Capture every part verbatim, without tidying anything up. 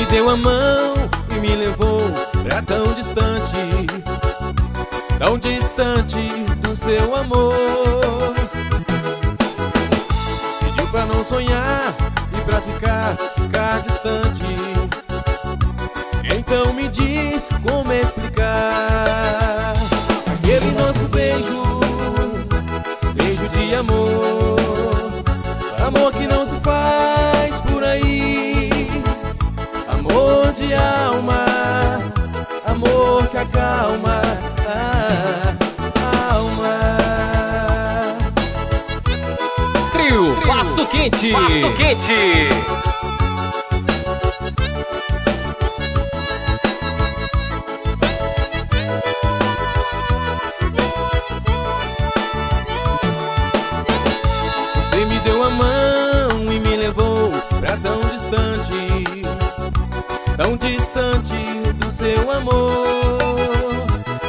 deu a mão e me levou pra tão distante, tão distante do seu amor. Pediu pra não sonhar e pra ficar, ficar distante. Então me diz como explicar aquele nosso beijo, beijo de amor, amor que não se faz por aí, amor de alma, amor que acalma a alma. Trio Passo Quente. Passo Quente. Você me deu a mão e me levou pra tão distante, tão distante do seu amor.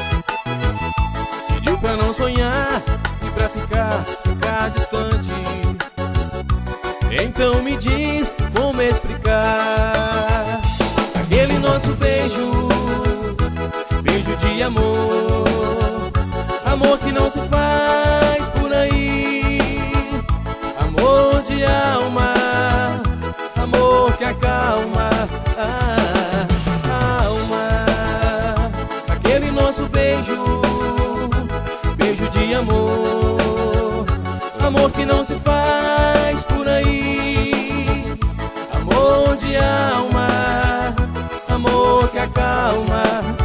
Pediu pra não sonhar e pra ficar, ficar distante. Então me diz como explicar aquele nosso beijo, beijo de amor, amor que não se faz por aí, amor de alma, amor que acalma a alma. Aquele nosso beijo, beijo de amor, amor que não se faz por aí, amor de alma, amor que acalma